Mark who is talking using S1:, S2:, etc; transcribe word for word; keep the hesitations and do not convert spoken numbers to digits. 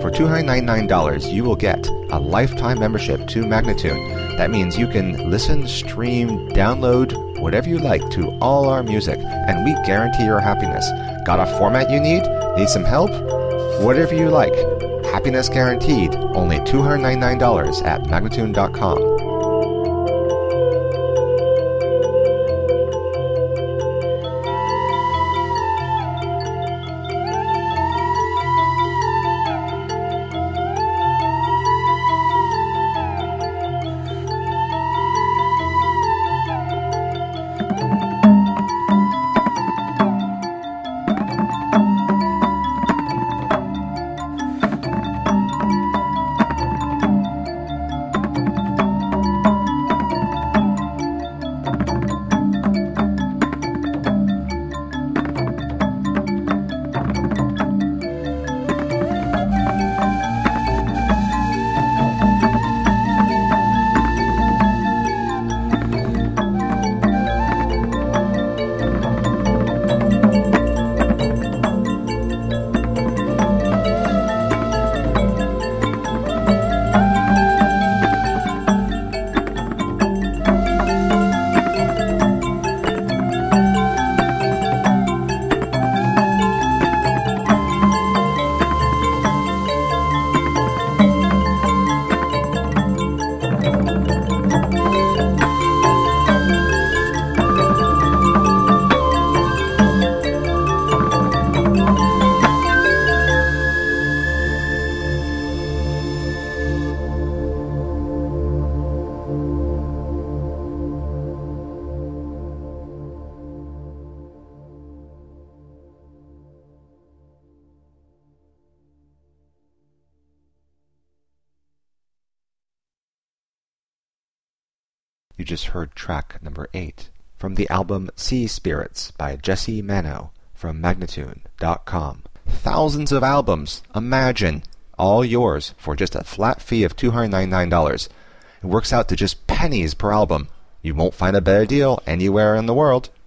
S1: For two hundred ninety-nine dollars, you will get a lifetime membership to Magnatune. That means you can listen, stream, download, whatever you like to all our music, and we guarantee your happiness. Got a format you need? Need some help? Whatever you like. Happiness guaranteed. Only two hundred ninety-nine dollars at Magnatune dot com. You just heard track number eight from the album Sea Spirits by Jesse Mano from Magnatune dot com. Thousands of albums, imagine, all yours for just a flat fee of two hundred ninety-nine dollars. It works out to just pennies per album. You won't find a better deal anywhere in the world.